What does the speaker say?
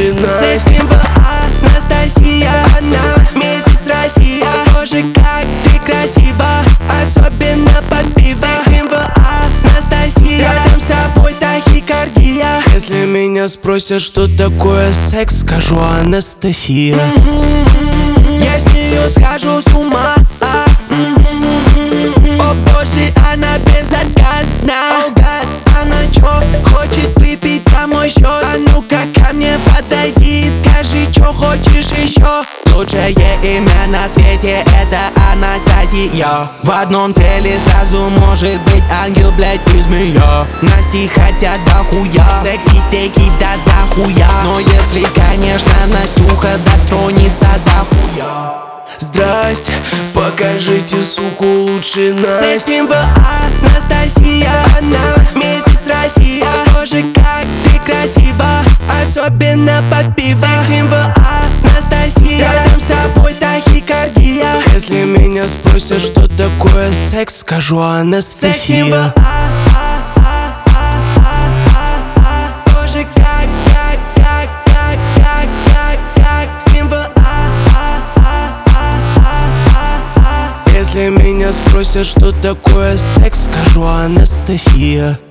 лучше Настя. Секс-символ Анастасия, она миссис Россия. Боже, как ты красива, особенно под пиво. Секс-символ Анастасия, рядом с тобой тахикардия. Если меня спросят, что такое секс, скажу Анастасия. Я с нее схожу с ума. О боже, она безотказна. О гад, она чё, хочет выпить за мой счет? А ну-ка ко мне подойди и скажи, чё хочешь еще. Лучшее имя на свете — это Анастасия. В одном теле сразу может быть ангел, блядь, и змея. Насти хотят дохуя, секси-теки даст дохуя. Но если, конечно, Настюха дотронется дохуя. Здрасте, покажите, суку, лучше Настя. Секс-символ Анастасия, она миссис Россия. Боже, как ты красива, особенно под пиво. Секс-символ Анастасия, рядом с тобой тахикардия. Если меня спросят, что такое секс, скажу Анастасия. Секс-символ Боже, как символ. Если меня спросят, что такое секс, скажу Анастасия.